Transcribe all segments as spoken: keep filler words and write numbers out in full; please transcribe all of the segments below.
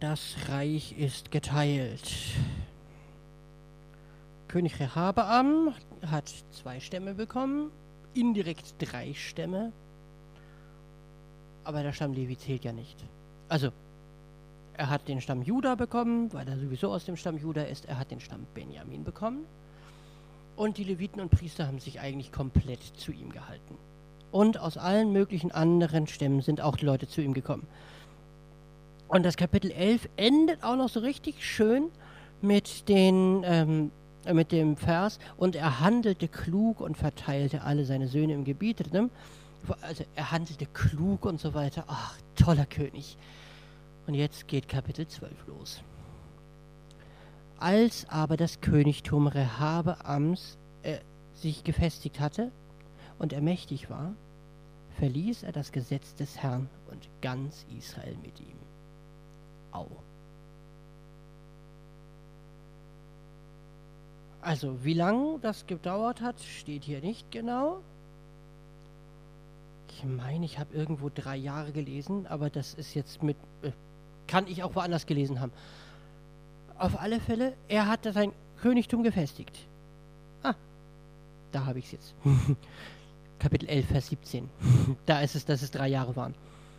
Das Reich ist geteilt. König Rehabeam hat zwei Stämme bekommen, indirekt drei Stämme, aber der Stamm Levi zählt ja nicht. Also, er hat den Stamm Juda bekommen, weil er sowieso aus dem Stamm Juda ist, er hat den Stamm Benjamin bekommen und die Leviten und Priester haben sich eigentlich komplett zu ihm gehalten. Und aus allen möglichen anderen Stämmen sind auch die Leute zu ihm gekommen. Und das Kapitel elf endet auch noch so richtig schön mit, den, ähm, mit dem Vers, und er handelte klug und verteilte alle seine Söhne im Gebiet. Also er handelte klug und so weiter. Ach, toller König. Und jetzt geht Kapitel zwölf los. Als aber das Königtum Rehabeams äh, sich gefestigt hatte und er mächtig war, verließ er das Gesetz des Herrn und ganz Israel mit ihm. Au. Also, wie lange das gedauert hat, steht hier nicht genau. Ich meine, ich habe irgendwo drei Jahre gelesen, aber das ist jetzt mit, äh, kann ich auch woanders gelesen haben. Auf alle Fälle, er hat sein Königtum gefestigt. Ah, da habe ich es jetzt. Kapitel elf, Vers siebzehn. Da ist es, dass es drei Jahre waren.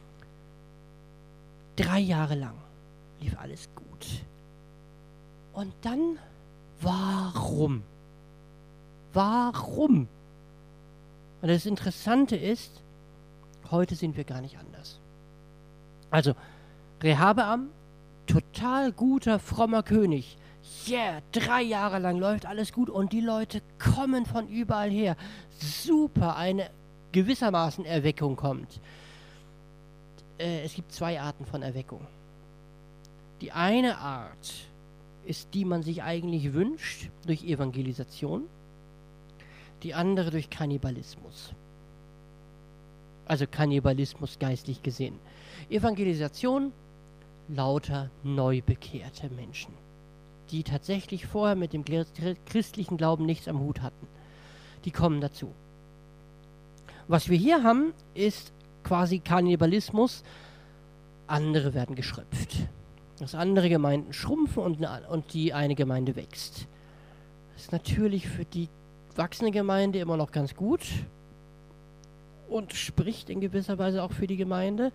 Drei Jahre lang lief alles gut. Und dann, warum? Warum? Und das Interessante ist, heute sind wir gar nicht anders. Also, Rehabeam, total guter, frommer König. Yeah, drei Jahre lang läuft alles gut und die Leute kommen von überall her. Super, eine gewissermaßen Erweckung kommt. Äh, es gibt zwei Arten von Erweckung. Die eine Art ist, die man sich eigentlich wünscht, durch Evangelisation. Die andere durch Kannibalismus. Also Kannibalismus geistlich gesehen. Evangelisation, lauter neu bekehrte Menschen, die tatsächlich vorher mit dem christlichen Glauben nichts am Hut hatten. Die kommen dazu. Was wir hier haben, ist quasi Kannibalismus. Andere werden geschröpft. Dass andere Gemeinden schrumpfen und, eine, und die eine Gemeinde wächst. Das ist natürlich für die wachsende Gemeinde immer noch ganz gut und spricht in gewisser Weise auch für die Gemeinde.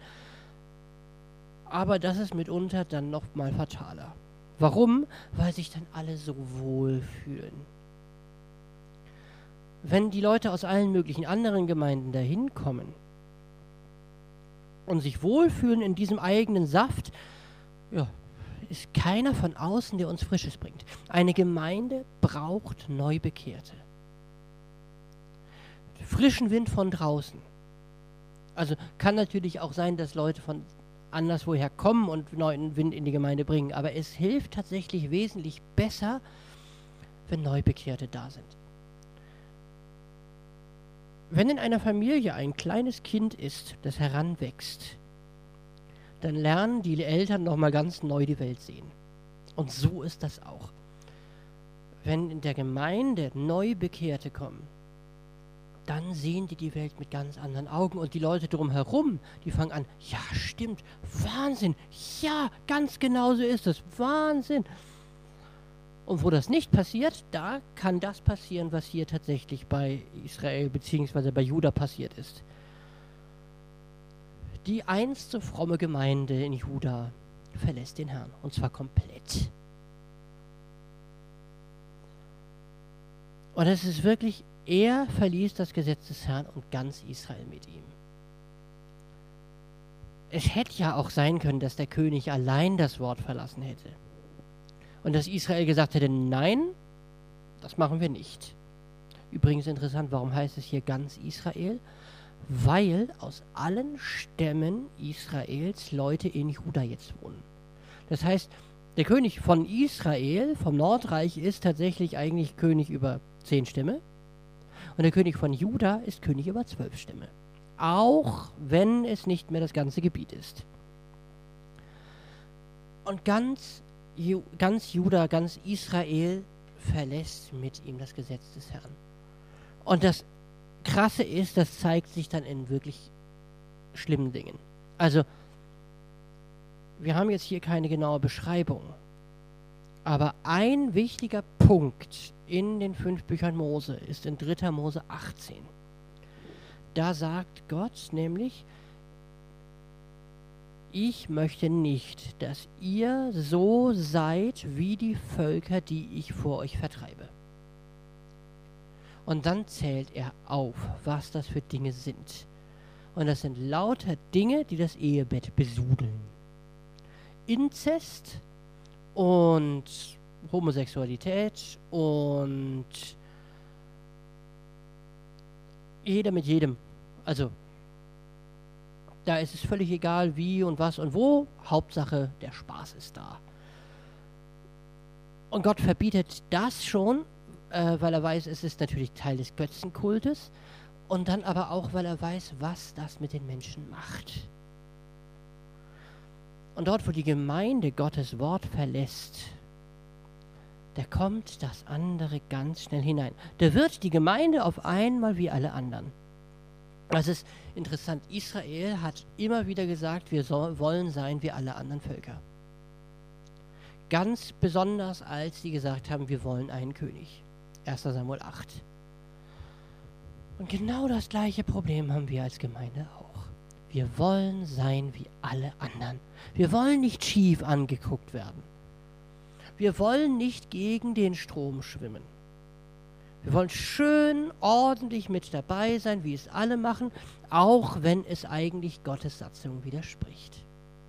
Aber das ist mitunter dann noch mal fataler. Warum? Weil sich dann alle so wohl fühlen. Wenn die Leute aus allen möglichen anderen Gemeinden dahin kommen und sich wohlfühlen in diesem eigenen Saft, ja, ist keiner von außen, der uns Frisches bringt. Eine Gemeinde braucht Neubekehrte. Frischen Wind von draußen. Also kann natürlich auch sein, dass Leute von anderswoher kommen und neuen Wind in die Gemeinde bringen, aber es hilft tatsächlich wesentlich besser, wenn Neubekehrte da sind. Wenn in einer Familie ein kleines Kind ist, das heranwächst, dann lernen die Eltern nochmal ganz neu die Welt sehen. Und so ist das auch. Wenn in der Gemeinde Neubekehrte kommen, dann sehen die die Welt mit ganz anderen Augen und die Leute drumherum, die fangen an, ja stimmt, Wahnsinn, ja, ganz genau so ist es, Wahnsinn. Und wo das nicht passiert, da kann das passieren, was hier tatsächlich bei Israel bzw. bei Juda passiert ist. Die einst so fromme Gemeinde in Juda verlässt den Herrn, und zwar komplett. Und es ist wirklich, er verließ das Gesetz des Herrn und ganz Israel mit ihm. Es hätte ja auch sein können, dass der König allein das Wort verlassen hätte. Und dass Israel gesagt hätte, nein, das machen wir nicht. Übrigens interessant, warum heißt es hier ganz Israel? Weil aus allen Stämmen Israels Leute in Juda jetzt wohnen. Das heißt, der König von Israel, vom Nordreich, ist tatsächlich eigentlich König über zehn Stämme. Und der König von Juda ist König über zwölf Stämme. Auch wenn es nicht mehr das ganze Gebiet ist. Und ganz, Ju- ganz Juda, ganz Israel verlässt mit ihm das Gesetz des Herrn. Und das Krasse ist, das zeigt sich dann in wirklich schlimmen Dingen. Also, wir haben jetzt hier keine genaue Beschreibung, aber ein wichtiger Punkt in den fünf Büchern Mose ist in dritter Mose achtzehn. Da sagt Gott nämlich, ich möchte nicht, dass ihr so seid wie die Völker, die ich vor euch vertreibe. Und dann zählt er auf, was das für Dinge sind. Und das sind lauter Dinge, die das Ehebett besudeln. Inzest und Homosexualität und jeder mit jedem. Also da ist es völlig egal, wie und was und wo. Hauptsache, der Spaß ist da. Und Gott verbietet das schon, äh, weil er weiß, es ist natürlich Teil des Götzenkultes. Und dann aber auch, weil er weiß, was das mit den Menschen macht. Und dort, wo die Gemeinde Gottes Wort verlässt, da kommt das andere ganz schnell hinein. Da wird die Gemeinde auf einmal wie alle anderen. Das ist interessant. Israel hat immer wieder gesagt, wir so, wollen sein wie alle anderen Völker. Ganz besonders, als sie gesagt haben, wir wollen einen König. erster Samuel acht. Und genau das gleiche Problem haben wir als Gemeinde auch. Wir wollen sein wie alle anderen. Wir wollen nicht schief angeguckt werden. Wir wollen nicht gegen den Strom schwimmen. Wir wollen schön ordentlich mit dabei sein, wie es alle machen, auch wenn es eigentlich Gottes Satzung widerspricht.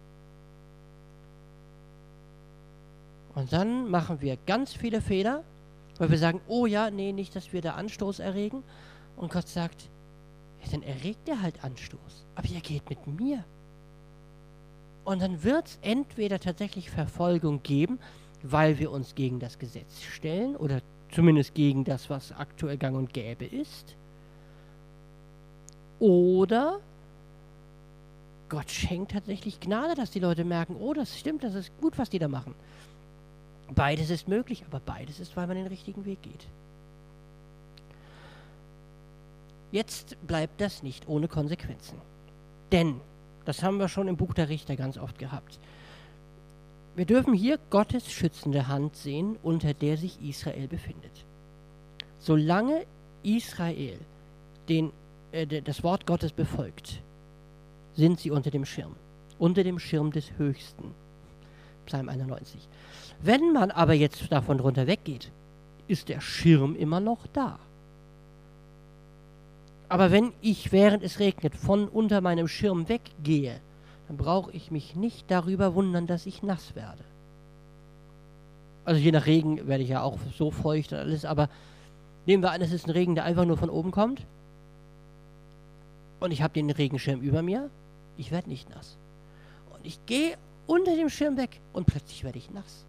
Und dann machen wir ganz viele Fehler, weil wir sagen, oh ja, nee, nicht, dass wir da Anstoß erregen. Und Gott sagt, ja, dann erregt er halt Anstoß, aber ihr geht mit mir. Und dann wird es entweder tatsächlich Verfolgung geben, weil wir uns gegen das Gesetz stellen oder zumindest gegen das, was aktuell gang und gäbe ist. Oder Gott schenkt tatsächlich Gnade, dass die Leute merken, oh, das stimmt, das ist gut, was die da machen. Beides ist möglich, aber beides ist, weil man den richtigen Weg geht. Jetzt bleibt das nicht ohne Konsequenzen. Denn, das haben wir schon im Buch der Richter ganz oft gehabt, wir dürfen hier Gottes schützende Hand sehen, unter der sich Israel befindet. Solange Israel den, äh, das Wort Gottes befolgt, sind sie unter dem Schirm. Unter dem Schirm des Höchsten. Psalm einundneunzig. Wenn man aber jetzt davon drunter weggeht, ist der Schirm immer noch da. Aber wenn ich, während es regnet, von unter meinem Schirm weggehe, dann brauche ich mich nicht darüber wundern, dass ich nass werde. Also je nach Regen werde ich ja auch so feucht und alles, aber nehmen wir an, es ist ein Regen, der einfach nur von oben kommt und ich habe den Regenschirm über mir, ich werde nicht nass. Und ich gehe unter dem Schirm weg und plötzlich werde ich nass.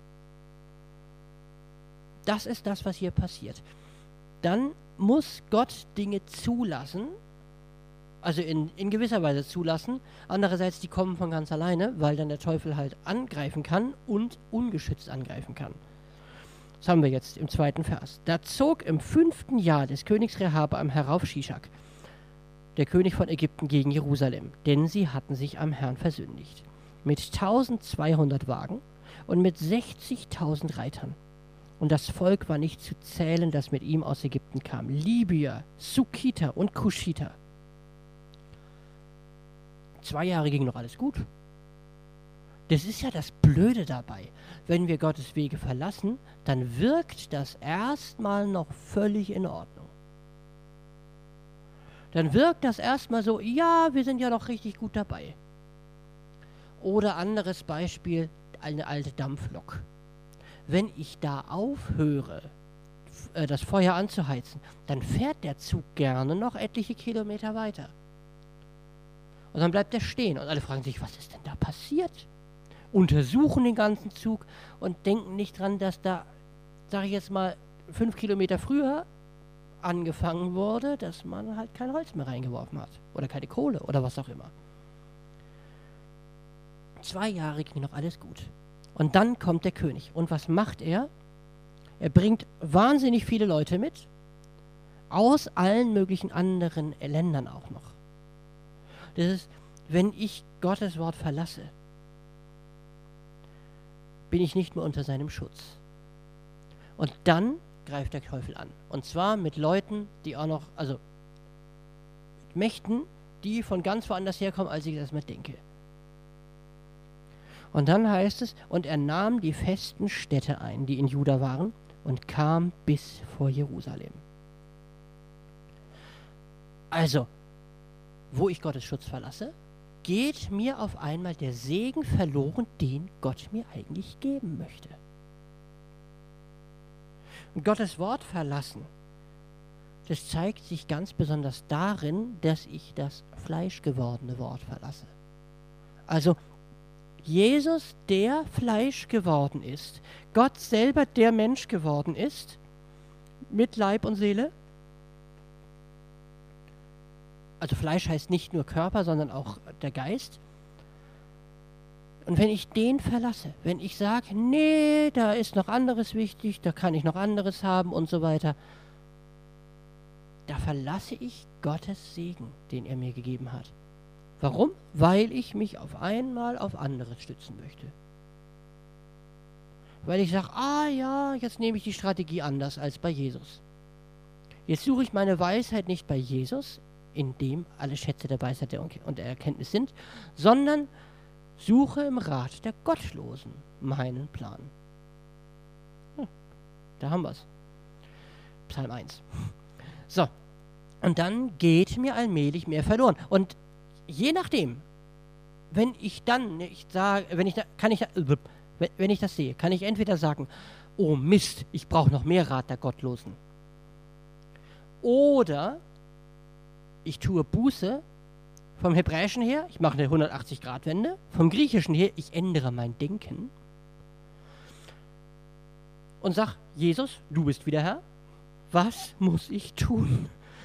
Das ist das, was hier passiert. Dann muss Gott Dinge zulassen, also in, in gewisser Weise zulassen. Andererseits, die kommen von ganz alleine, weil dann der Teufel halt angreifen kann und ungeschützt angreifen kann. Das haben wir jetzt im zweiten Vers. Da zog im fünften Jahr des Königs Rehabeam herauf Shishak, der König von Ägypten, gegen Jerusalem, denn sie hatten sich am Herrn versündigt. Mit tausendzweihundert Wagen und mit sechzigtausend Reitern. Und das Volk war nicht zu zählen, das mit ihm aus Ägypten kam. Libyer, Sukkiter und Kuschiter. Zwei Jahre ging noch alles gut. Das ist ja das Blöde dabei. Wenn wir Gottes Wege verlassen, dann wirkt das erstmal noch völlig in Ordnung. Dann wirkt das erstmal so, ja, wir sind ja noch richtig gut dabei. Oder anderes Beispiel, eine alte Dampflok. Wenn ich da aufhöre, äh, das Feuer anzuheizen, dann fährt der Zug gerne noch etliche Kilometer weiter. Und dann bleibt er stehen und alle fragen sich, was ist denn da passiert? Untersuchen den ganzen Zug und denken nicht dran, dass da, sage ich jetzt mal, fünf Kilometer früher angefangen wurde, dass man halt kein Holz mehr reingeworfen hat. Oder keine Kohle oder was auch immer. Zwei Jahre ging noch alles gut. Und dann kommt der König. Und was macht er? Er bringt wahnsinnig viele Leute mit, aus allen möglichen anderen Ländern auch noch. Das ist, wenn ich Gottes Wort verlasse, bin ich nicht mehr unter seinem Schutz. Und dann greift der Teufel an. Und zwar mit Leuten, die auch noch, also mit Mächten, die von ganz woanders herkommen, als ich das mal denke. Und dann heißt es, und er nahm die festen Städte ein, die in Juda waren, und kam bis vor Jerusalem. Also, wo ich Gottes Schutz verlasse, geht mir auf einmal der Segen verloren, den Gott mir eigentlich geben möchte. Und Gottes Wort verlassen, das zeigt sich ganz besonders darin, dass ich das fleischgewordene Wort verlasse. Also Jesus, der Fleisch geworden ist, Gott selber, der Mensch geworden ist, mit Leib und Seele. Also Fleisch heißt nicht nur Körper, sondern auch der Geist. Und wenn ich den verlasse, wenn ich sage, nee, da ist noch anderes wichtig, da kann ich noch anderes haben und so weiter, da verlasse ich Gottes Segen, den er mir gegeben hat. Warum? Weil ich mich auf einmal auf andere stützen möchte. Weil ich sage, ah ja, jetzt nehme ich die Strategie anders als bei Jesus. Jetzt suche ich meine Weisheit nicht bei Jesus, in dem alle Schätze der Weisheit und der Erkenntnis sind, sondern suche im Rat der Gottlosen meinen Plan. Hm, da haben wir es. Psalm eins. So, und dann geht mir allmählich mehr verloren. Und je nachdem, wenn ich dann nicht sage, wenn ich da, kann ich, wenn ich das sehe, kann ich entweder sagen, oh Mist, ich brauche noch mehr Rat der Gottlosen. Oder ich tue Buße vom Hebräischen her, ich mache eine hundertachtzig-Grad-Wende, vom Griechischen her, ich ändere mein Denken und sage, Jesus, du bist wieder Herr, was muss ich tun?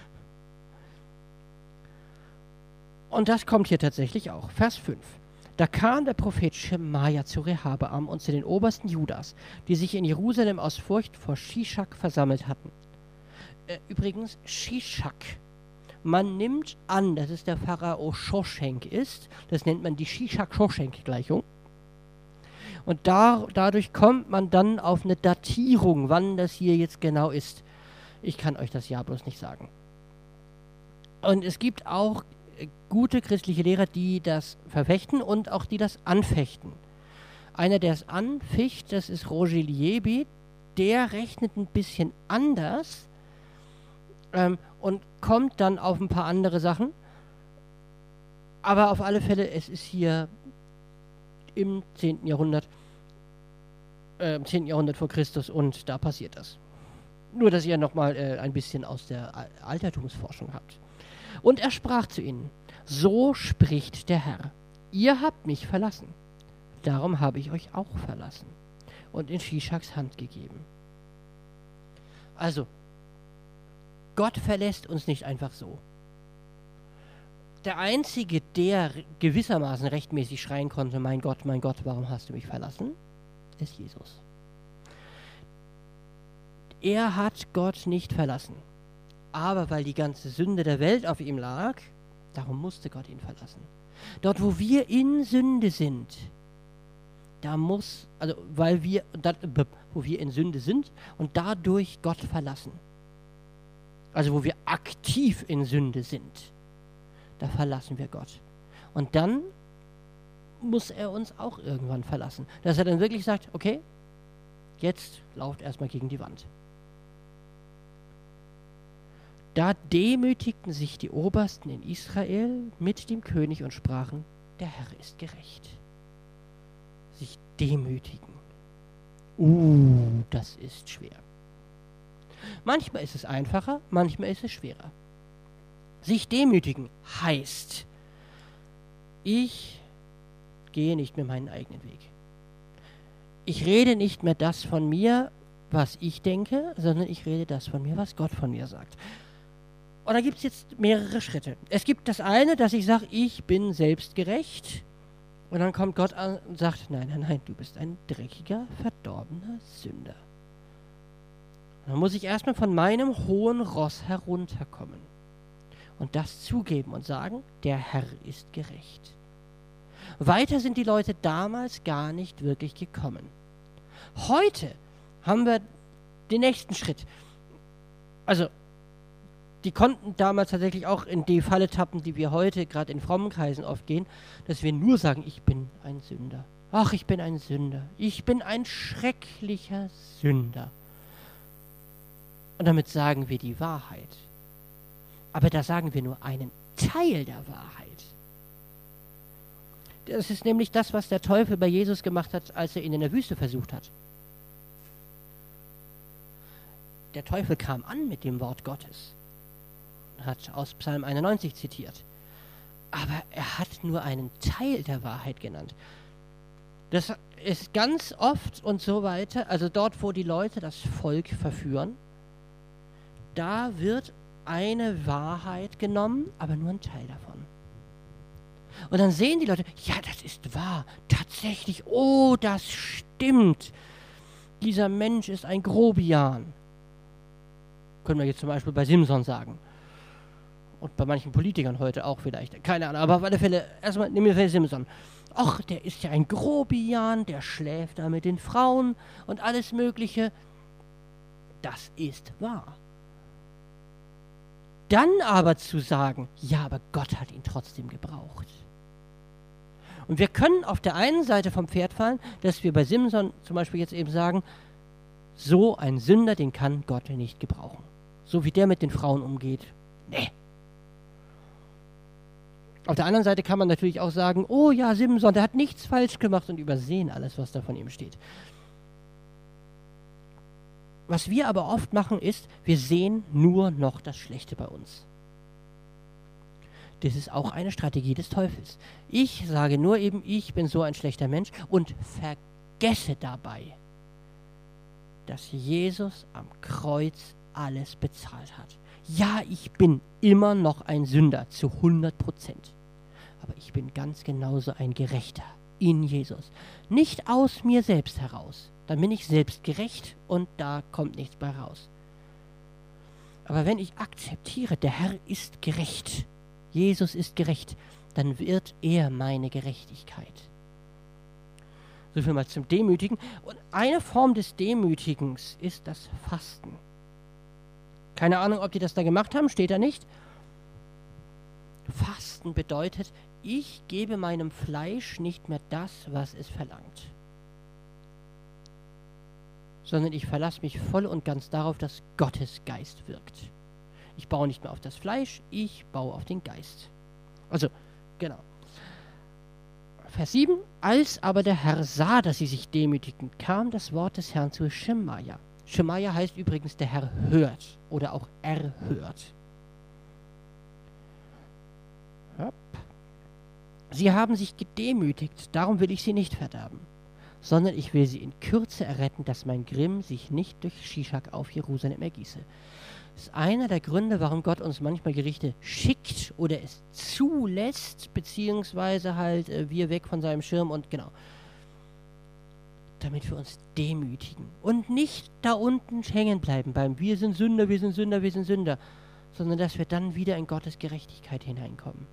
Und das kommt hier tatsächlich auch. Vers fünf. Da kam der Prophet Schemaja zu Rehabeam und zu den Obersten Judas, die sich in Jerusalem aus Furcht vor Shischak versammelt hatten. Äh, übrigens, Shischak. Man nimmt an, dass es der Pharao Schoschenk ist. Das nennt man die Shishak-Schoschenk-Gleichung. Und da, dadurch kommt man dann auf eine Datierung, wann das hier jetzt genau ist. Ich kann euch das Jahr bloß nicht sagen. Und es gibt auch gute christliche Lehrer, die das verfechten und auch die das anfechten. Einer, der es anficht, das ist Roger Liebi. Der rechnet ein bisschen anders ähm, und kommt dann auf ein paar andere Sachen. Aber auf alle Fälle, es ist hier im zehnten Jahrhundert, äh, im zehnten Jahrhundert vor Christus und da passiert das. Nur, dass ihr nochmal äh, ein bisschen aus der Altertumsforschung habt. Und er sprach zu ihnen, so spricht der Herr, ihr habt mich verlassen, darum habe ich euch auch verlassen und in Shischaks Hand gegeben. Also, Gott verlässt uns nicht einfach so. Der Einzige, der gewissermaßen rechtmäßig schreien konnte, mein Gott, mein Gott, warum hast du mich verlassen, ist Jesus. Er hat Gott nicht verlassen. Aber weil die ganze Sünde der Welt auf ihm lag, darum musste Gott ihn verlassen. Dort, wo wir in Sünde sind, da muss, also weil wir, wo wir in Sünde sind und dadurch Gott verlassen. Also wo wir aktiv in Sünde sind, da verlassen wir Gott. Und dann muss er uns auch irgendwann verlassen. Dass er dann wirklich sagt, okay, jetzt lauft erstmal gegen die Wand. Da demütigten sich die Obersten in Israel mit dem König und sprachen, der Herr ist gerecht. Sich demütigen. Uh, das ist schwer. Manchmal ist es einfacher, manchmal ist es schwerer. Sich demütigen heißt, ich gehe nicht mehr meinen eigenen Weg. Ich rede nicht mehr das von mir, was ich denke, sondern ich rede das von mir, was Gott von mir sagt. Und da gibt es jetzt mehrere Schritte. Es gibt das eine, dass ich sage, ich bin selbstgerecht. Und dann kommt Gott an und sagt, nein, nein, nein, du bist ein dreckiger, verdorbener Sünder. Und dann muss ich erstmal von meinem hohen Ross herunterkommen. Und das zugeben und sagen, der Herr ist gerecht. Weiter sind die Leute damals gar nicht wirklich gekommen. Heute haben wir den nächsten Schritt. Also, die konnten damals tatsächlich auch in die Falle tappen, die wir heute gerade in frommen Kreisen oft gehen, dass wir nur sagen, ich bin ein Sünder. Ach, ich bin ein Sünder. Ich bin ein schrecklicher Sünder. Und damit sagen wir die Wahrheit. Aber da sagen wir nur einen Teil der Wahrheit. Das ist nämlich das, was der Teufel bei Jesus gemacht hat, als er ihn in der Wüste versucht hat. Der Teufel kam an mit dem Wort Gottes. Hat aus Psalm einundneunzig zitiert. Aber er hat nur einen Teil der Wahrheit genannt. Das ist ganz oft und so weiter, also dort, wo die Leute das Volk verführen, da wird eine Wahrheit genommen, aber nur ein Teil davon. Und dann sehen die Leute, ja, das ist wahr, tatsächlich, oh, das stimmt. Dieser Mensch ist ein Grobian. Können wir jetzt zum Beispiel bei Simson sagen. Und bei manchen Politikern heute auch vielleicht. Keine Ahnung, aber auf alle Fälle, erstmal nehmen wir Simson. Ach, der ist ja ein Grobian, der schläft da mit den Frauen und alles Mögliche. Das ist wahr. Dann aber zu sagen, ja, aber Gott hat ihn trotzdem gebraucht. Und wir können auf der einen Seite vom Pferd fallen, dass wir bei Simson zum Beispiel jetzt eben sagen, so ein Sünder, den kann Gott nicht gebrauchen. So wie der mit den Frauen umgeht. Nee. Auf der anderen Seite kann man natürlich auch sagen, oh ja, Simson, der hat nichts falsch gemacht und übersehen alles, was da von ihm steht. Was wir aber oft machen ist, wir sehen nur noch das Schlechte bei uns. Das ist auch eine Strategie des Teufels. Ich sage nur eben, ich bin so ein schlechter Mensch und vergesse dabei, dass Jesus am Kreuz alles bezahlt hat. Ja, ich bin immer noch ein Sünder zu hundert Prozent. Aber ich bin ganz genauso ein Gerechter in Jesus. Nicht aus mir selbst heraus. Dann bin ich selbst gerecht und da kommt nichts bei raus. Aber wenn ich akzeptiere, der Herr ist gerecht, Jesus ist gerecht, dann wird er meine Gerechtigkeit. So viel mal zum Demütigen. Und eine Form des Demütigens ist das Fasten. Keine Ahnung, ob die das da gemacht haben, steht da nicht. Fasten bedeutet, ich gebe meinem Fleisch nicht mehr das, was es verlangt. Sondern ich verlasse mich voll und ganz darauf, dass Gottes Geist wirkt. Ich baue nicht mehr auf das Fleisch, ich baue auf den Geist. Also, genau. Vers sieben. Als aber der Herr sah, dass sie sich demütigten, kam das Wort des Herrn zu Schemaja. Schemaja heißt übrigens, der Herr hört oder auch erhört. Hopp. Sie haben sich gedemütigt, darum will ich sie nicht verderben, sondern ich will sie in Kürze erretten, dass mein Grimm sich nicht durch Shishak auf Jerusalem ergieße. Das ist einer der Gründe, warum Gott uns manchmal Gerichte schickt oder es zulässt, beziehungsweise halt äh, wir weg von seinem Schirm und genau. Damit wir uns demütigen und nicht da unten hängen bleiben beim wir sind Sünder, wir sind Sünder, wir sind Sünder, sondern dass wir dann wieder in Gottes Gerechtigkeit hineinkommen.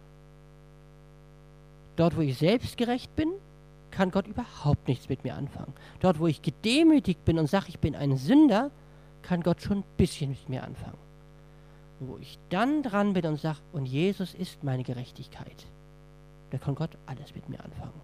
Dort, wo ich selbst gerecht bin, kann Gott überhaupt nichts mit mir anfangen. Dort, wo ich gedemütigt bin und sage, ich bin ein Sünder, kann Gott schon ein bisschen mit mir anfangen. Und wo ich dann dran bin und sage, und Jesus ist meine Gerechtigkeit, da kann Gott alles mit mir anfangen.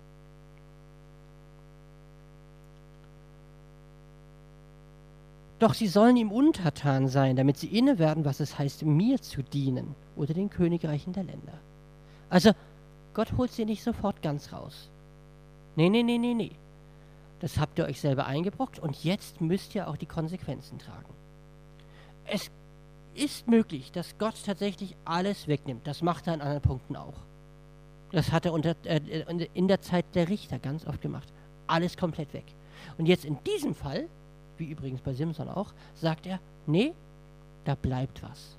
Doch sie sollen ihm untertan sein, damit sie inne werden, was es heißt, mir zu dienen oder den Königreichen der Länder. Also, Gott holt sie nicht sofort ganz raus. Nee, nee, nee, nee, nee. Das habt ihr euch selber eingebrockt und jetzt müsst ihr auch die Konsequenzen tragen. Es ist möglich, dass Gott tatsächlich alles wegnimmt. Das macht er an anderen Punkten auch. Das hat er unter, äh, in der Zeit der Richter ganz oft gemacht. Alles komplett weg. Und jetzt in diesem Fall, wie übrigens bei Simson auch, sagt er, nee, da bleibt was.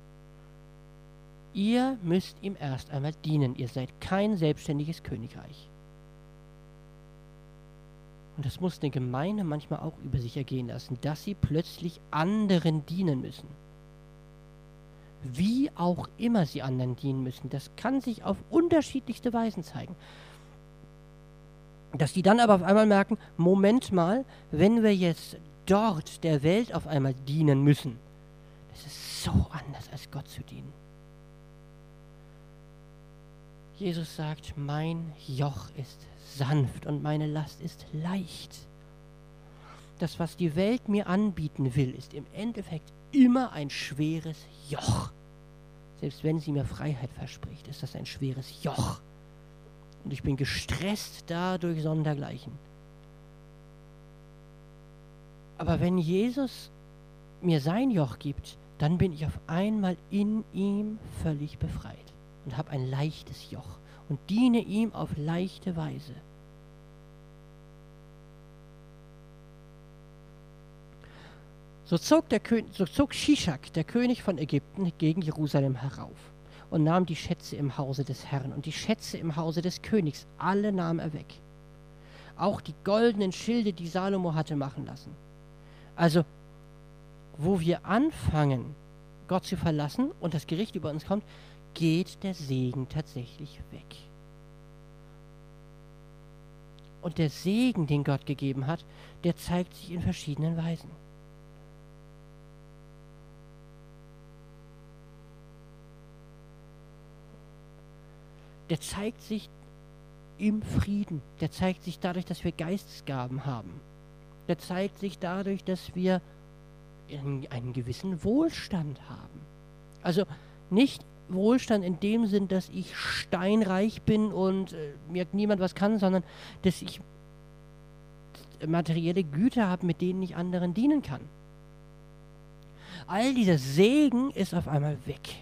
Ihr müsst ihm erst einmal dienen. Ihr seid kein selbstständiges Königreich. Und das muss eine Gemeinde manchmal auch über sich ergehen lassen, dass sie plötzlich anderen dienen müssen. Wie auch immer sie anderen dienen müssen, das kann sich auf unterschiedlichste Weisen zeigen. Dass die dann aber auf einmal merken, Moment mal, wenn wir jetzt dort der Welt auf einmal dienen müssen, das ist so anders, als Gott zu dienen. Jesus sagt, mein Joch ist sanft und meine Last ist leicht. Das, was die Welt mir anbieten will, ist im Endeffekt immer ein schweres Joch. Selbst wenn sie mir Freiheit verspricht, ist das ein schweres Joch. Und ich bin gestresst dadurch sondergleichen. Aber wenn Jesus mir sein Joch gibt, dann bin ich auf einmal in ihm völlig befreit und habe ein leichtes Joch und diene ihm auf leichte Weise. So zog, der Kö- so zog Shishak, der König von Ägypten, gegen Jerusalem herauf und nahm die Schätze im Hause des Herrn und die Schätze im Hause des Königs, alle nahm er weg. Auch die goldenen Schilde, die Salomo hatte machen lassen. Also, wo wir anfangen, Gott zu verlassen und das Gericht über uns kommt, geht der Segen tatsächlich weg. Und der Segen, den Gott gegeben hat, der zeigt sich in verschiedenen Weisen. Der zeigt sich im Frieden. Der zeigt sich dadurch, dass wir Geistesgaben haben. Der zeigt sich dadurch, dass wir einen gewissen Wohlstand haben. Also nicht Wohlstand in dem Sinn, dass ich steinreich bin und äh, mir niemand was kann, sondern dass ich materielle Güter habe, mit denen ich anderen dienen kann. All dieser Segen ist auf einmal weg.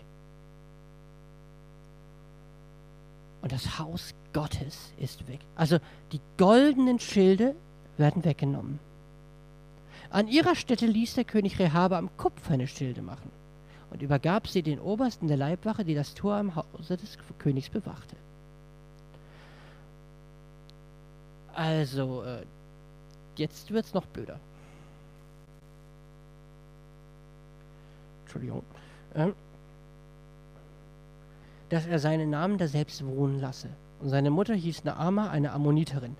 Und das Haus Gottes ist weg. Also die goldenen Schilde werden weggenommen. An ihrer Stätte ließ der König Rehabeam kupferne Schilde machen und übergab sie den Obersten der Leibwache, die das Tor im Hause des Königs bewachte. Also, äh, jetzt wird's noch blöder. Entschuldigung. Ähm, dass er seinen Namen da selbst wohnen lasse. Und seine Mutter hieß Naama, eine Ammoniterin.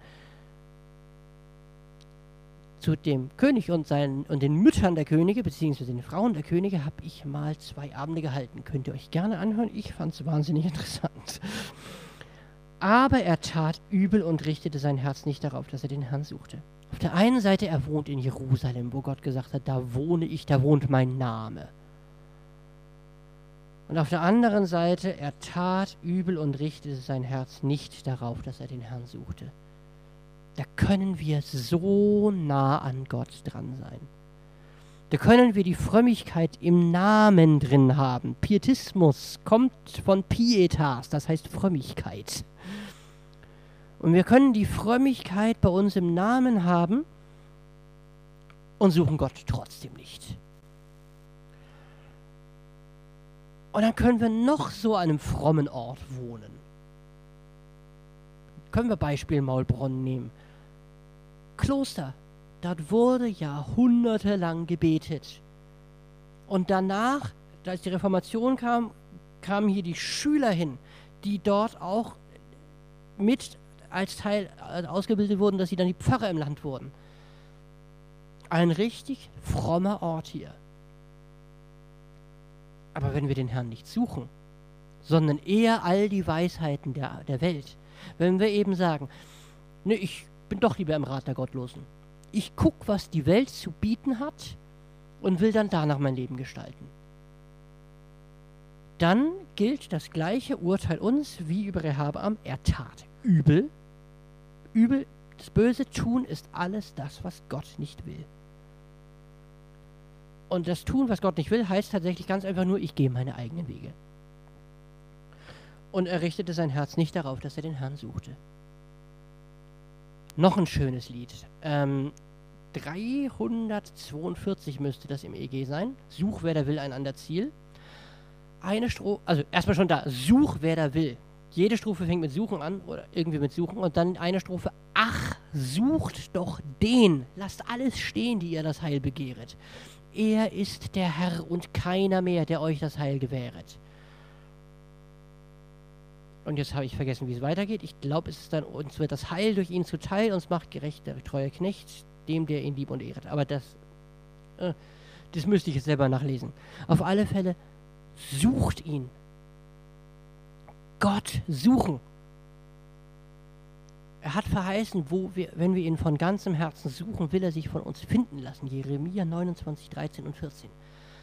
Zu dem König und, seinen, und den Müttern der Könige, beziehungsweise den Frauen der Könige, habe ich mal zwei Abende gehalten. Könnt ihr euch gerne anhören, ich fand es wahnsinnig interessant. Aber er tat übel und richtete sein Herz nicht darauf, dass er den Herrn suchte. Auf der einen Seite, er wohnt in Jerusalem, wo Gott gesagt hat, da wohne ich, da wohnt mein Name. Und auf der anderen Seite, er tat übel und richtete sein Herz nicht darauf, dass er den Herrn suchte. Da können wir so nah an Gott dran sein. Da können wir die Frömmigkeit im Namen drin haben. Pietismus kommt von pietas, das heißt Frömmigkeit. Und wir können die Frömmigkeit bei uns im Namen haben und suchen Gott trotzdem nicht. Und dann können wir noch so an einem frommen Ort wohnen. Können wir Beispiel Maulbronn nehmen. Kloster, dort wurde jahrhundertelang gebetet. Und danach, als die Reformation kam, kamen hier die Schüler hin, die dort auch mit als Teil ausgebildet wurden, dass sie dann die Pfarrer im Land wurden. Ein richtig frommer Ort hier. Aber wenn wir den Herrn nicht suchen, sondern eher all die Weisheiten der, der Welt, wenn wir eben sagen, ne, ich bin doch lieber im Rat der Gottlosen. Ich gucke, was die Welt zu bieten hat und will dann danach mein Leben gestalten. Dann gilt das gleiche Urteil uns wie über Rehabeam. Er tat übel. Übel, das Böse tun ist alles das, was Gott nicht will. Und das Tun, was Gott nicht will, heißt tatsächlich ganz einfach nur, ich gehe meine eigenen Wege. Und er richtete sein Herz nicht darauf, dass er den Herrn suchte. Noch ein schönes Lied. Ähm, dreihundertzweiundvierzig müsste das im E G sein. Such, wer da will, ein ander Ziel. Eine Strophe, also erstmal schon da, such, wer da will. Jede Strophe fängt mit Suchen an, oder irgendwie mit Suchen, und dann eine Strophe, ach, sucht doch den. Lasst alles stehen, die ihr das Heil begehret. Er ist der Herr und keiner mehr, der euch das Heil gewähret. Und jetzt habe ich vergessen, wie es weitergeht. Ich glaube, es ist dann, uns wird das Heil durch ihn zuteil, uns macht gerecht der treue Knecht, dem, der ihn liebt und ehret. Aber das, äh, das müsste ich jetzt selber nachlesen. Auf alle Fälle, sucht ihn. Gott suchen. Er hat verheißen, wo wir, wenn wir ihn von ganzem Herzen suchen, will er sich von uns finden lassen. Jeremia neunundzwanzig, dreizehn und vierzehn.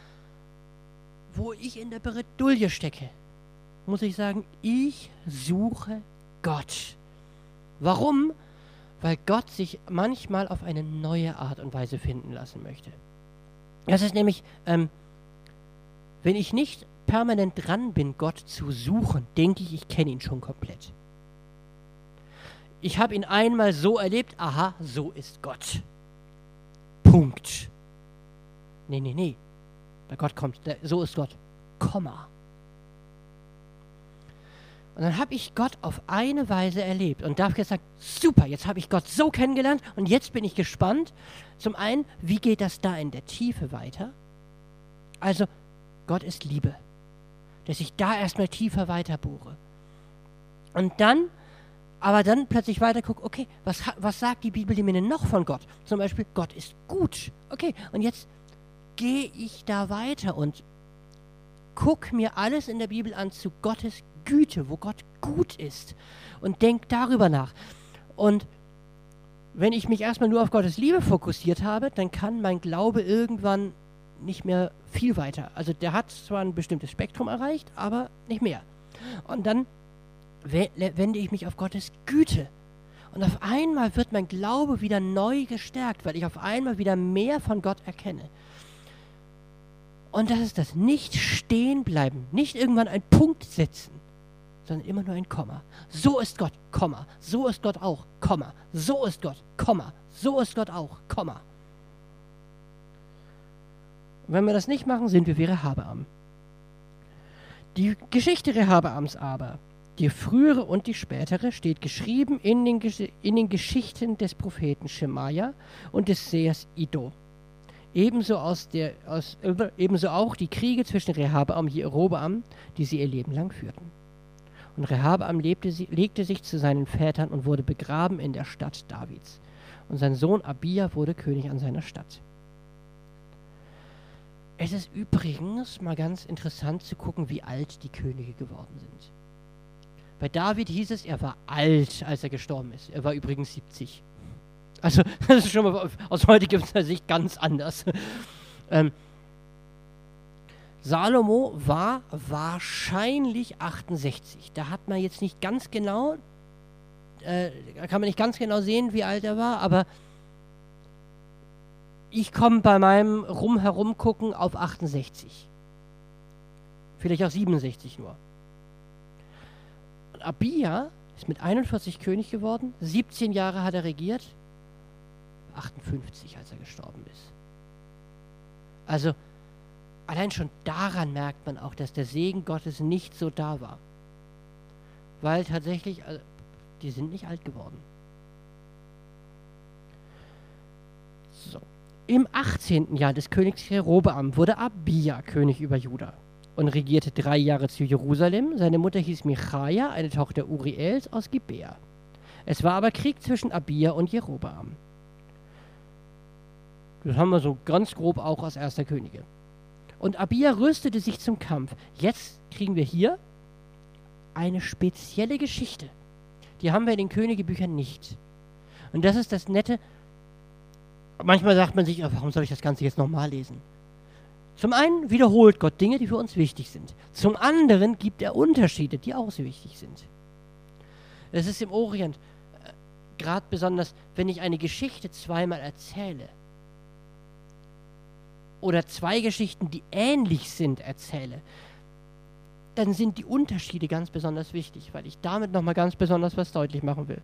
Wo ich in der Bredouille stecke, muss ich sagen, ich suche Gott. Warum? Weil Gott sich manchmal auf eine neue Art und Weise finden lassen möchte. Das ist nämlich, ähm, wenn ich nicht permanent dran bin, Gott zu suchen, denke ich, ich kenne ihn schon komplett. Ich habe ihn einmal so erlebt, aha, so ist Gott. Punkt. Nee, nee, nee. Bei Gott kommt, der, so ist Gott, Komma. Und dann habe ich Gott auf eine Weise erlebt und da habe ich gesagt, super, jetzt habe ich Gott so kennengelernt und jetzt bin ich gespannt. Zum einen, wie geht das da in der Tiefe weiter? Also, Gott ist Liebe, dass ich da erstmal tiefer weiterbohre. Und dann, aber dann plötzlich weiter gucke, okay, was, was sagt die Bibel mir denn noch von Gott? Zum Beispiel, Gott ist gut. Okay, und jetzt gehe ich da weiter und gucke mir alles in der Bibel an zu Gottes Güte, wo Gott gut ist und denke darüber nach. Und wenn ich mich erstmal nur auf Gottes Liebe fokussiert habe, dann kann mein Glaube irgendwann nicht mehr viel weiter. Also der hat zwar ein bestimmtes Spektrum erreicht, aber nicht mehr. Und dann wende ich mich auf Gottes Güte. Und auf einmal wird mein Glaube wieder neu gestärkt, weil ich auf einmal wieder mehr von Gott erkenne. Und das ist das Nicht-Stehen-Bleiben, nicht irgendwann einen Punkt setzen, sondern immer nur ein Komma. So ist Gott, Komma. So ist Gott auch, Komma. So ist Gott, Komma. So ist Gott auch, Komma. Und wenn wir das nicht machen, sind wir wie Rehabeam. Die Geschichte Rehabeams aber, die frühere und die spätere, steht geschrieben in den, Gesch- in den Geschichten des Propheten Schemaja und des Sehers Iddo. Ebenso, aus der, aus, äh, ebenso auch die Kriege zwischen Rehabeam und Jerobeam, die sie ihr Leben lang führten. Und Rehabeam lebte, legte sich zu seinen Vätern und wurde begraben in der Stadt Davids. Und sein Sohn Abia wurde König an seiner Stadt. Es ist übrigens mal ganz interessant zu gucken, wie alt die Könige geworden sind. Bei David hieß es, er war alt, als er gestorben ist. Er war übrigens siebzig. Also, das ist schon mal aus heutiger Sicht ganz anders. ähm, Salomo war wahrscheinlich achtundsechzig. Da hat man jetzt nicht ganz genau, äh, da kann man nicht ganz genau sehen, wie alt er war, aber ich komme bei meinem Rumherumgucken auf achtundsechzig. Vielleicht auch siebenundsechzig nur. Und Abia ist mit einundvierzig König geworden, siebzehn Jahre hat er regiert, achtundfünfzig, als er gestorben ist. Also, allein schon daran merkt man auch, dass der Segen Gottes nicht so da war. Weil tatsächlich, also, die sind nicht alt geworden. So. Im achtzehnten Jahr des Königs Jerobeam wurde Abia König über Juda und regierte drei Jahre zu Jerusalem. Seine Mutter hieß Michaja, eine Tochter Uriels aus Gibea. Es war aber Krieg zwischen Abia und Jerobeam. Das haben wir so ganz grob auch aus erster Könige. Und Abia rüstete sich zum Kampf. Jetzt kriegen wir hier eine spezielle Geschichte. Die haben wir in den Königebüchern nicht. Und das ist das Nette. Manchmal sagt man sich, warum soll ich das Ganze jetzt nochmal lesen? Zum einen wiederholt Gott Dinge, die für uns wichtig sind. Zum anderen gibt er Unterschiede, die auch sehr wichtig sind. Es ist im Orient äh, gerade besonders, wenn ich eine Geschichte zweimal erzähle oder zwei Geschichten, die ähnlich sind, erzähle, dann sind die Unterschiede ganz besonders wichtig, weil ich damit nochmal ganz besonders was deutlich machen will.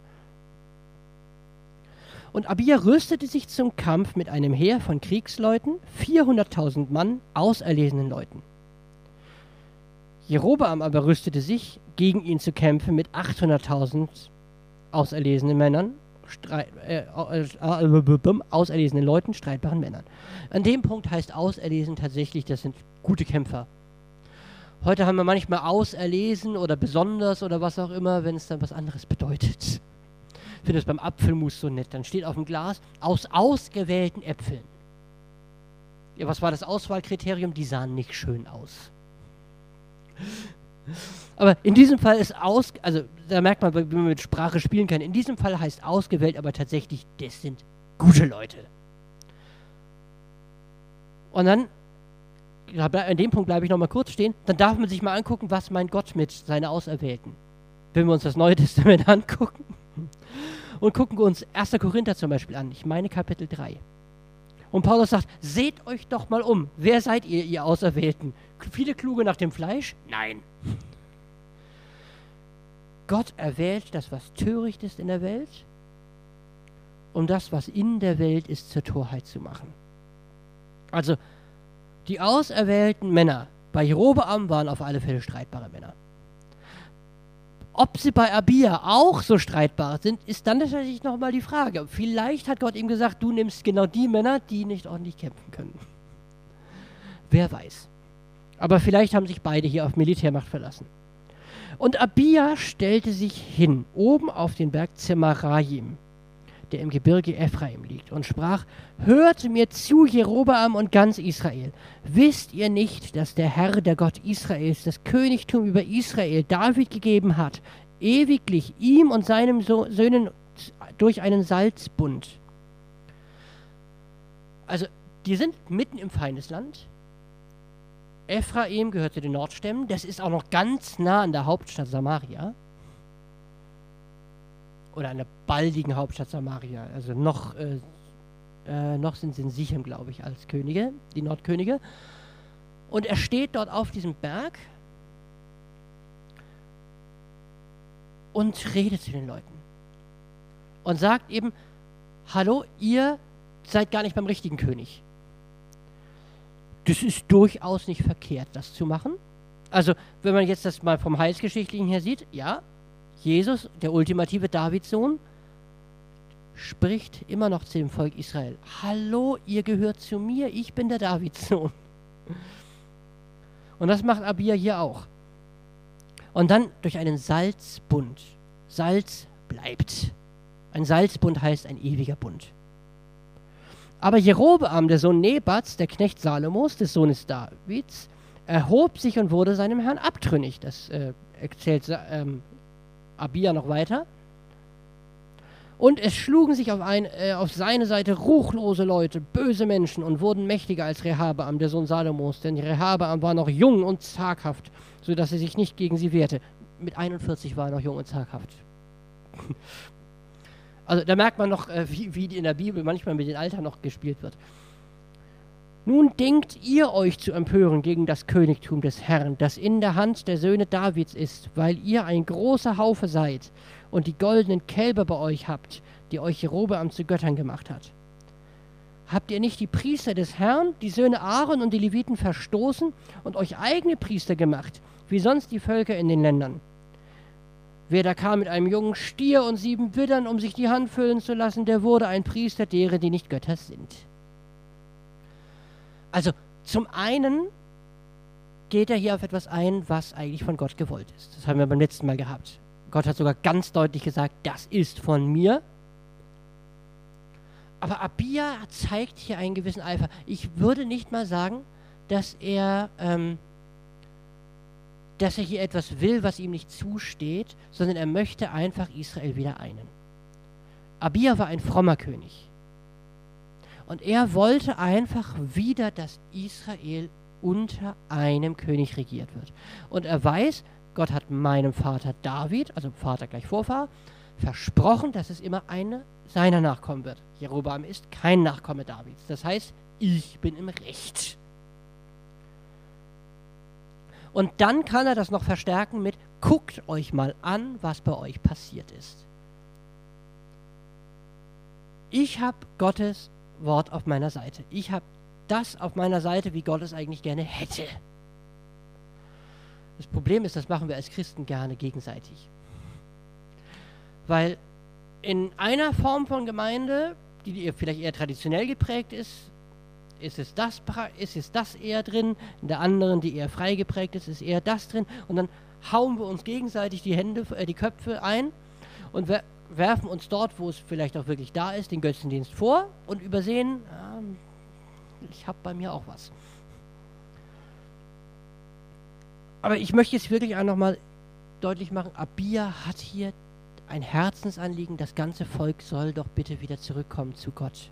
Und Abia rüstete sich zum Kampf mit einem Heer von Kriegsleuten, vierhunderttausend Mann, auserlesenen Leuten. Jerobeam aber rüstete sich, gegen ihn zu kämpfen, mit achthunderttausend auserlesenen Männern, Streit, äh, äh, äh, auserlesenen Leuten, streitbaren Männern. An dem Punkt heißt auserlesen tatsächlich, das sind gute Kämpfer. Heute haben wir manchmal auserlesen oder besonders oder was auch immer, wenn es dann was anderes bedeutet. Ich finde es beim Apfelmus so nett. Dann steht auf dem Glas, aus ausgewählten Äpfeln. Ja, was war das Auswahlkriterium? Die sahen nicht schön aus. Aber in diesem Fall ist aus, also da merkt man, wie man mit Sprache spielen kann. In diesem Fall heißt ausgewählt, aber tatsächlich, das sind gute Leute. Und dann, an dem Punkt bleibe ich nochmal kurz stehen, dann darf man sich mal angucken, was meint Gott mit seinen Auserwählten. Wenn wir uns das Neue Testament angucken und gucken uns erster Korinther zum Beispiel an, ich meine Kapitel drei. Und Paulus sagt, seht euch doch mal um. Wer seid ihr, ihr Auserwählten? Viele Kluge nach dem Fleisch? Nein. Gott erwählt das, was töricht ist in der Welt, um das, was in der Welt ist, zur Torheit zu machen. Also, die auserwählten Männer bei Jerobeam waren auf alle Fälle streitbare Männer. Ob sie bei Abia auch so streitbar sind, ist dann natürlich nochmal die Frage. Vielleicht hat Gott ihm gesagt, du nimmst genau die Männer, die nicht ordentlich kämpfen können. Wer weiß. Aber vielleicht haben sich beide hier auf Militärmacht verlassen. Und Abia stellte sich hin, oben auf den Berg Zemarajim, der im Gebirge Ephraim liegt, und sprach, hört mir zu, Jerobeam und ganz Israel. Wisst ihr nicht, dass der Herr, der Gott Israels, das Königtum über Israel David gegeben hat, ewiglich ihm und seinen so Söhnen durch einen Salzbund? Also, die sind mitten im Feindesland. Ephraim gehört zu den Nordstämmen. Das ist auch noch ganz nah an der Hauptstadt Samaria. Oder an der baldigen Hauptstadt Samaria. Also noch, äh, äh, noch sind sie in Sichem, glaube ich, als Könige, die Nordkönige. Und er steht dort auf diesem Berg und redet zu den Leuten. Und sagt eben, hallo, ihr seid gar nicht beim richtigen König. Das ist durchaus nicht verkehrt, das zu machen. Also, wenn man jetzt das mal vom Heilsgeschichtlichen her sieht, ja, Jesus, der ultimative Davidssohn, spricht immer noch zu dem Volk Israel. Hallo, ihr gehört zu mir, ich bin der Davidssohn. Und das macht Abia hier auch. Und dann durch einen Salzbund. Salz bleibt. Ein Salzbund heißt ein ewiger Bund. Aber Jerobeam, der Sohn Nebats, der Knecht Salomos, des Sohnes Davids, erhob sich und wurde seinem Herrn abtrünnig. Das äh, erzählt ähm, Abia noch weiter. Und es schlugen sich auf, ein, äh, auf seine Seite ruchlose Leute, böse Menschen, und wurden mächtiger als Rehabeam, der Sohn Salomos. Denn Rehabeam war noch jung und zaghaft, sodass er sich nicht gegen sie wehrte. Mit einundvierzig war er noch jung und zaghaft. Also da merkt man noch, äh, wie, wie in der Bibel manchmal mit dem Alter noch gespielt wird. Nun denkt ihr euch zu empören gegen das Königtum des Herrn, das in der Hand der Söhne Davids ist, weil ihr ein großer Haufe seid und die goldenen Kälber bei euch habt, die euch Jerobeam zu Göttern gemacht hat. Habt ihr nicht die Priester des Herrn, die Söhne Aaron und die Leviten verstoßen und euch eigene Priester gemacht, wie sonst die Völker in den Ländern? Wer da kam mit einem jungen Stier und sieben Widdern, um sich die Hand füllen zu lassen, der wurde ein Priester derer, die nicht Götter sind. Also zum einen geht er hier auf etwas ein, was eigentlich von Gott gewollt ist. Das haben wir beim letzten Mal gehabt. Gott hat sogar ganz deutlich gesagt, das ist von mir. Aber Abia zeigt hier einen gewissen Eifer. Ich würde nicht mal sagen, dass er... Ähm, dass er hier etwas will, was ihm nicht zusteht, sondern er möchte einfach Israel wieder einen. Abia war ein frommer König. Und er wollte einfach wieder, dass Israel unter einem König regiert wird. Und er weiß, Gott hat meinem Vater David, also Vater gleich Vorfahr, versprochen, dass es immer eine seiner Nachkommen wird. Jerobeam ist kein Nachkomme Davids. Das heißt, ich bin im Recht. Und dann kann er das noch verstärken mit, guckt euch mal an, was bei euch passiert ist. Ich habe Gottes Wort auf meiner Seite. Ich habe das auf meiner Seite, wie Gott es eigentlich gerne hätte. Das Problem ist, das machen wir als Christen gerne gegenseitig. Weil in einer Form von Gemeinde, die vielleicht eher traditionell geprägt ist, ist es das, ist es das eher drin, in der anderen, die eher frei geprägt ist, ist eher das drin. Und dann hauen wir uns gegenseitig die Hände, äh, die Köpfe ein und wer werfen uns dort, wo es vielleicht auch wirklich da ist, den Götzendienst vor und übersehen, ja, ich habe bei mir auch was. Aber ich möchte jetzt wirklich auch nochmal deutlich machen, Abia hat hier ein Herzensanliegen, das ganze Volk soll doch bitte wieder zurückkommen zu Gott.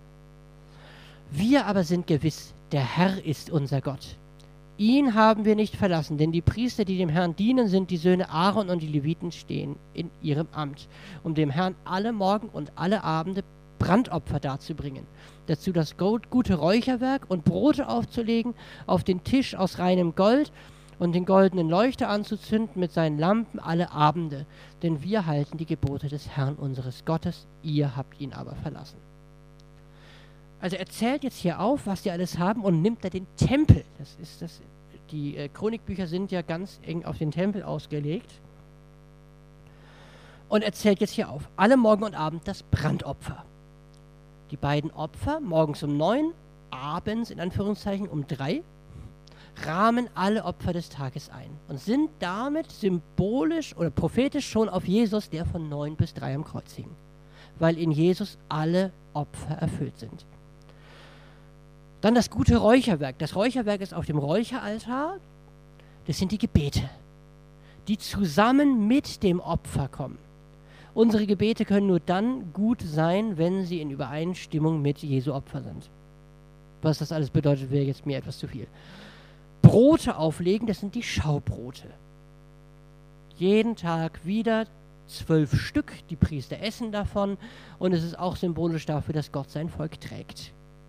Wir aber sind gewiss, der Herr ist unser Gott. Ihn haben wir nicht verlassen, denn die Priester, die dem Herrn dienen, sind die Söhne Aaron und die Leviten stehen in ihrem Amt, um dem Herrn alle Morgen und alle Abende Brandopfer darzubringen, dazu das gute Räucherwerk und Brote aufzulegen, auf den Tisch aus reinem Gold und den goldenen Leuchter anzuzünden mit seinen Lampen alle Abende, denn wir halten die Gebote des Herrn unseres Gottes, ihr habt ihn aber verlassen. Also er zählt jetzt hier auf, was die alles haben und nimmt da den Tempel. Das ist das, die äh, Chronikbücher sind ja ganz eng auf den Tempel ausgelegt. Und er zählt jetzt hier auf, alle Morgen und Abend das Brandopfer. Die beiden Opfer, morgens um neun, abends in Anführungszeichen um drei, rahmen alle Opfer des Tages ein und sind damit symbolisch oder prophetisch schon auf Jesus, der von neun bis drei am Kreuz hing, weil in Jesus alle Opfer erfüllt sind. Dann das gute Räucherwerk. Das Räucherwerk ist auf dem Räucheraltar. Das sind die Gebete, die zusammen mit dem Opfer kommen. Unsere Gebete können nur dann gut sein, wenn sie in Übereinstimmung mit Jesu Opfer sind. Was das alles bedeutet, wäre jetzt mir etwas zu viel. Brote auflegen, das sind die Schaubrote. Jeden Tag wieder zwölf Stück, die Priester essen davon und es ist auch symbolisch dafür, dass Gott sein Volk trägt.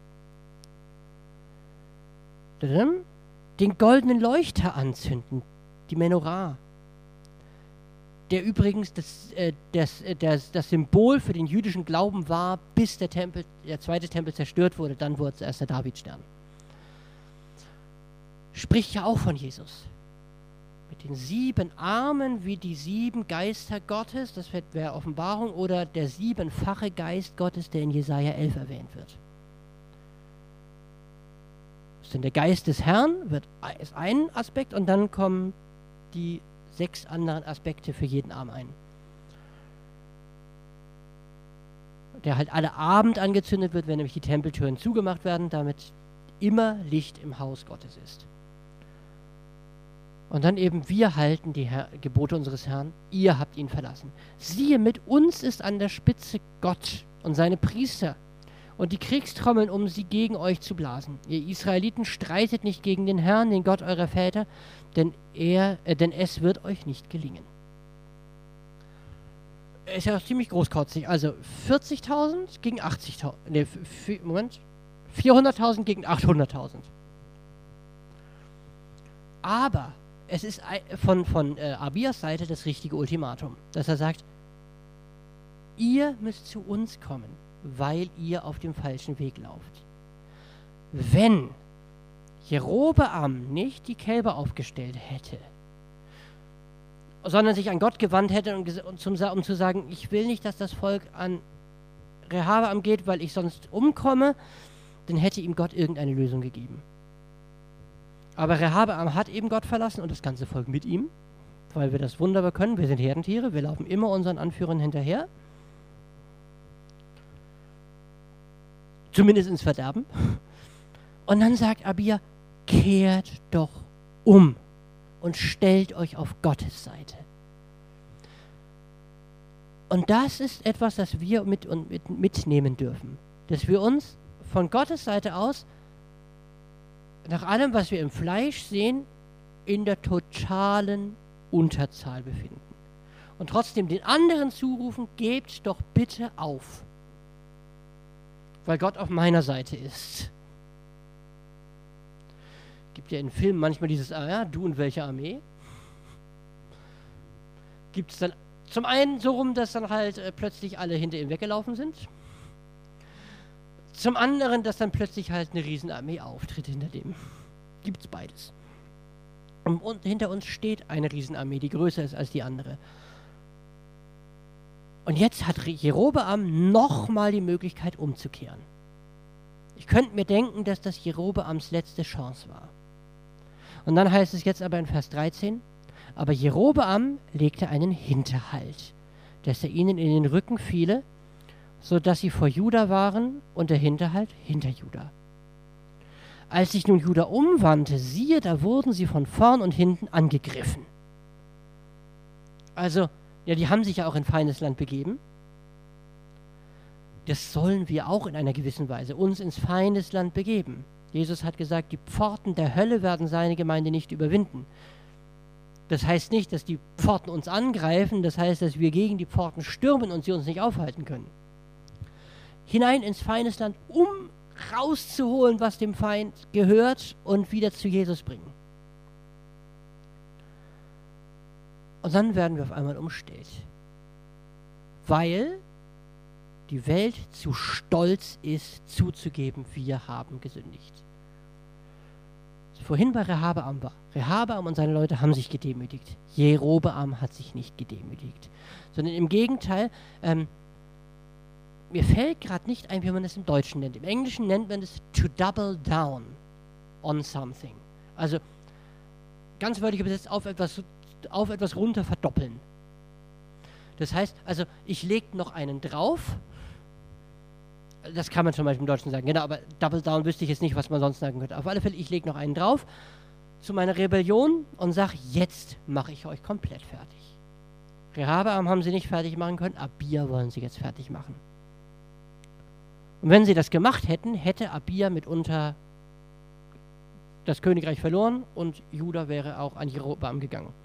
Den goldenen Leuchter anzünden, die Menorah, der übrigens das, äh, das, äh, das, das Symbol für den jüdischen Glauben war, bis der Tempel, der zweite Tempel zerstört wurde, dann wurde es erst der Davidstern. Spricht ja auch von Jesus. Mit den sieben Armen wie die sieben Geister Gottes, das wäre Offenbarung, oder der siebenfache Geist Gottes, der in Jesaja elf erwähnt wird. Denn der Geist des Herrn wird, ist ein Aspekt und dann kommen die sechs anderen Aspekte für jeden Arm ein. Der halt alle Abend angezündet wird, wenn nämlich die Tempeltüren zugemacht werden, damit immer Licht im Haus Gottes ist. Und dann eben, wir halten die Herr, Gebote unseres Herrn, ihr habt ihn verlassen. Siehe, mit uns ist an der Spitze Gott und seine Priester und die Kriegstrommeln, um sie gegen euch zu blasen. Ihr Israeliten, streitet nicht gegen den Herrn, den Gott eurer Väter, denn, er, äh, denn es wird euch nicht gelingen. Ist ja auch ziemlich großkotzig. Also vierzigtausend gegen achtzigtausend. Ne, Moment. vierhunderttausend gegen achthunderttausend. Aber es ist von, von äh, Abias Seite das richtige Ultimatum, dass er sagt, ihr müsst zu uns kommen, weil ihr auf dem falschen Weg lauft. Wenn Jerobeam nicht die Kälber aufgestellt hätte, sondern sich an Gott gewandt hätte, und, und zum, um zu sagen, ich will nicht, dass das Volk an Rehabeam geht, weil ich sonst umkomme, dann hätte ihm Gott irgendeine Lösung gegeben. Aber Rehabeam hat eben Gott verlassen und das ganze Volk mit ihm, weil wir das wunderbar können. Wir sind Herdentiere, wir laufen immer unseren Anführern hinterher. Zumindest ins Verderben. Und dann sagt Abia, kehrt doch um und stellt euch auf Gottes Seite. Und das ist etwas, das wir mit, mit, mitnehmen dürfen. Dass wir uns von Gottes Seite aus, nach allem, was wir im Fleisch sehen, in der totalen Unterzahl befinden. Und trotzdem den anderen zurufen, gebt doch bitte auf. Weil Gott auf meiner Seite ist. Gibt ja in Filmen manchmal dieses, ah ja, du und welche Armee? Gibt es dann zum einen so rum, dass dann halt äh, plötzlich alle hinter ihm weggelaufen sind. Zum anderen, dass dann plötzlich halt eine Riesenarmee auftritt hinter dem. Gibt's beides. Und, und hinter uns steht eine Riesenarmee, die größer ist als die andere. Und jetzt hat Jerobeam nochmal die Möglichkeit umzukehren. Ich könnte mir denken, dass das Jerobeams letzte Chance war. Und dann heißt es jetzt aber in Vers dreizehn, aber Jerobeam legte einen Hinterhalt, dass er ihnen in den Rücken fiele, so dass sie vor Juda waren und der Hinterhalt hinter Juda. Als sich nun Juda umwandte, siehe, da wurden sie von vorn und hinten angegriffen. Also, ja, die haben sich ja auch in feindes Land begeben. Das sollen wir auch in einer gewissen Weise uns ins feindes Land begeben. Jesus hat gesagt, die Pforten der Hölle werden seine Gemeinde nicht überwinden. Das heißt nicht, dass die Pforten uns angreifen, das heißt, dass wir gegen die Pforten stürmen und sie uns nicht aufhalten können. Hinein ins feindes Land, um rauszuholen, was dem Feind gehört und wieder zu Jesus bringen. Und dann werden wir auf einmal umstellt, weil die Welt zu stolz ist, zuzugeben, wir haben gesündigt. Vorhin bei Rehabeam war. Rehabeam und seine Leute haben sich gedemütigt. Jerobeam hat sich nicht gedemütigt. Sondern im Gegenteil, ähm, mir fällt gerade nicht ein, wie man das im Deutschen nennt. Im Englischen nennt man es to double down on something. Also ganz wörtlich übersetzt auf etwas, auf etwas runter verdoppeln. Das heißt, also ich lege noch einen drauf. Das kann man zum Beispiel im Deutschen sagen, genau, aber Double Down wüsste ich jetzt nicht, was man sonst sagen könnte. Auf alle Fälle, ich lege noch einen drauf zu meiner Rebellion und sage, jetzt mache ich euch komplett fertig. Rehabeam haben sie nicht fertig machen können, Abia wollen sie jetzt fertig machen. Und wenn sie das gemacht hätten, hätte Abia mitunter das Königreich verloren und Juda wäre auch an Jerobeam gegangen.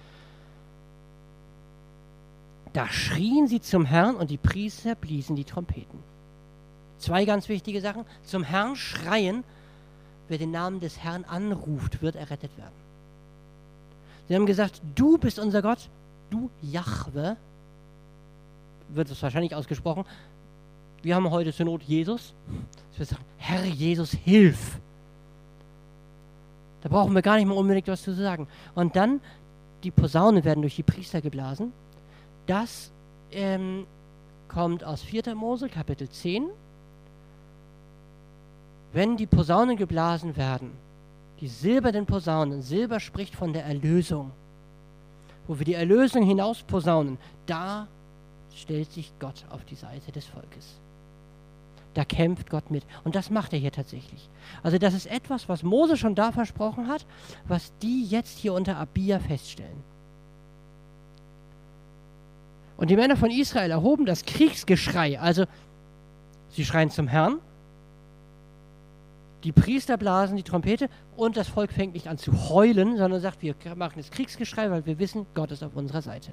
Da schrien sie zum Herrn und die Priester bliesen die Trompeten. Zwei ganz wichtige Sachen. Zum Herrn schreien, wer den Namen des Herrn anruft, wird errettet werden. Sie haben gesagt, du bist unser Gott, du Jahwe, wird es wahrscheinlich ausgesprochen. Wir haben heute zur Not Jesus. Ich würde sagen, Herr Jesus, hilf. Da brauchen wir gar nicht mehr unbedingt was zu sagen. Und dann, die Posaunen werden durch die Priester geblasen. Das ähm, kommt aus vierter Mose, Kapitel zehn. Wenn die Posaunen geblasen werden, die silbernen Posaunen, Silber spricht von der Erlösung, wo wir die Erlösung hinaus posaunen, da stellt sich Gott auf die Seite des Volkes. Da kämpft Gott mit. Und das macht er hier tatsächlich. Also das ist etwas, was Mose schon da versprochen hat, was die jetzt hier unter Abia feststellen. Und die Männer von Israel erhoben das Kriegsgeschrei, also sie schreien zum Herrn, die Priester blasen die Trompete und das Volk fängt nicht an zu heulen, sondern sagt, wir machen das Kriegsgeschrei, weil wir wissen, Gott ist auf unserer Seite.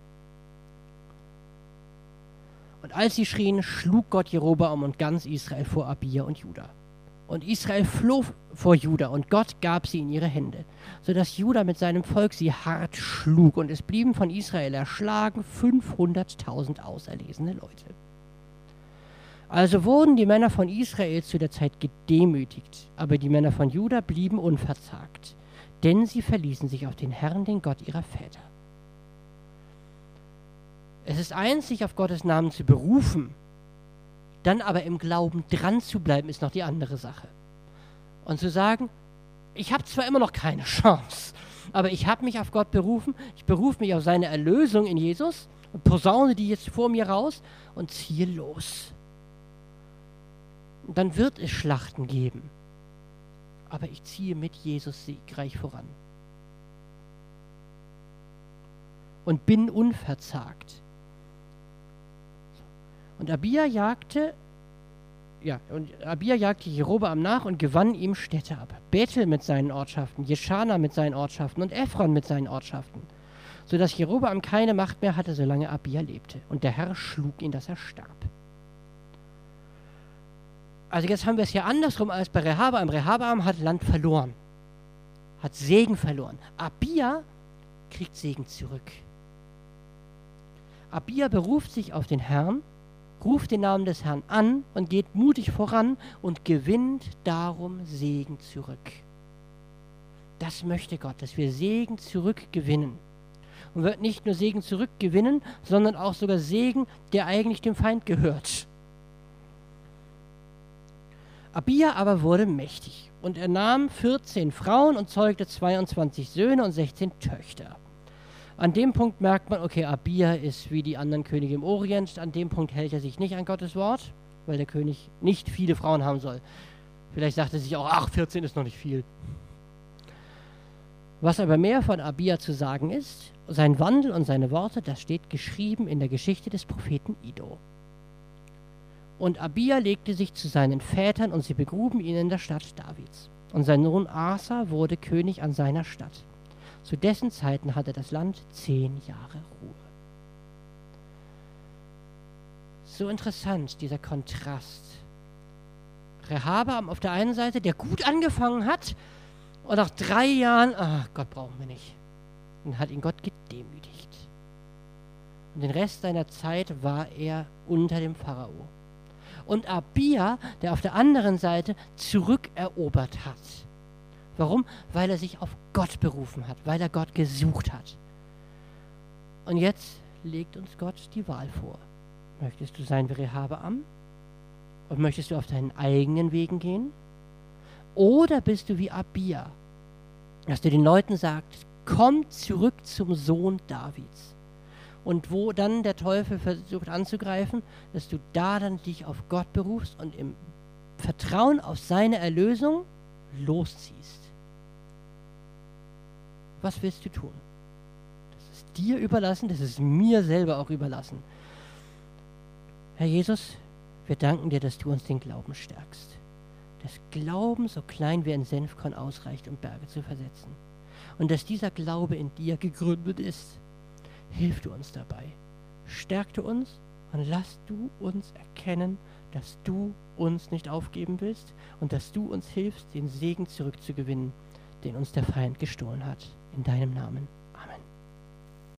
Und als sie schrien, schlug Gott Jerobeam und ganz Israel vor Abia und Juda. Und Israel floh vor Juda und Gott gab sie in ihre Hände, sodass Juda mit seinem Volk sie hart schlug und es blieben von Israel erschlagen fünfhunderttausend auserlesene Leute. Also wurden die Männer von Israel zu der Zeit gedemütigt, aber die Männer von Juda blieben unverzagt, denn sie verließen sich auf den Herrn, den Gott ihrer Väter. Es ist eins, sich auf Gottes Namen zu berufen, dann aber im Glauben dran zu bleiben, ist noch die andere Sache. Und zu sagen, ich habe zwar immer noch keine Chance, aber ich habe mich auf Gott berufen, ich berufe mich auf seine Erlösung in Jesus und posaune die jetzt vor mir raus und ziehe los. Und dann wird es Schlachten geben. Aber ich ziehe mit Jesus siegreich voran. Und bin unverzagt. Und Abia jagte, ja, und Abia jagte Jerobeam nach und gewann ihm Städte ab. Bethel mit seinen Ortschaften, Jeschana mit seinen Ortschaften und Ephron mit seinen Ortschaften. Sodass Jerobeam keine Macht mehr hatte, solange Abia lebte. Und der Herr schlug ihn, dass er starb. Also jetzt haben wir es hier andersrum als bei Rehabeam. Rehabeam hat Land verloren, hat Segen verloren. Abia kriegt Segen zurück. Abia beruft sich auf den Herrn, ruft den Namen des Herrn an und geht mutig voran und gewinnt darum Segen zurück. Das möchte Gott, dass wir Segen zurückgewinnen. Und wird nicht nur Segen zurückgewinnen, sondern auch sogar Segen, der eigentlich dem Feind gehört. Abia aber wurde mächtig und er nahm vierzehn Frauen und zeugte zweiundzwanzig Söhne und sechzehn Töchter. An dem Punkt merkt man, okay, Abia ist wie die anderen Könige im Orient. An dem Punkt hält er sich nicht an Gottes Wort, weil der König nicht viele Frauen haben soll. Vielleicht sagt er sich auch, ach, vierzehn ist noch nicht viel. Was aber mehr von Abia zu sagen ist, sein Wandel und seine Worte, das steht geschrieben in der Geschichte des Propheten Iddo. Und Abia legte sich zu seinen Vätern und sie begruben ihn in der Stadt Davids. Und sein Sohn Asa wurde König an seiner Stadt. Zu dessen Zeiten hatte das Land zehn Jahre Ruhe. So interessant, dieser Kontrast. Rehabeam auf der einen Seite, der gut angefangen hat und nach drei Jahren, ach Gott, brauchen wir nicht. Und hat ihn Gott gedemütigt. Und den Rest seiner Zeit war er unter dem Pharao. Und Abia, der auf der anderen Seite zurückerobert hat. Warum? Weil er sich auf Gott berufen hat, weil er Gott gesucht hat. Und jetzt legt uns Gott die Wahl vor. Möchtest du sein wie Rehabeam? Und möchtest du auf deinen eigenen Wegen gehen? Oder bist du wie Abia, dass du den Leuten sagst, komm zurück zum Sohn Davids. Und wo dann der Teufel versucht anzugreifen, dass du da dann dich auf Gott berufst und im Vertrauen auf seine Erlösung losziehst. Was willst du tun? Das ist dir überlassen, das ist mir selber auch überlassen. Herr Jesus, wir danken dir, dass du uns den Glauben stärkst. Dass Glauben so klein wie ein Senfkorn ausreicht, um Berge zu versetzen. Und dass dieser Glaube in dir gegründet ist. Hilf du uns dabei. Stärk du uns und lass du uns erkennen, dass du uns nicht aufgeben willst und dass du uns hilfst, den Segen zurückzugewinnen, den uns der Feind gestohlen hat. In deinem Namen.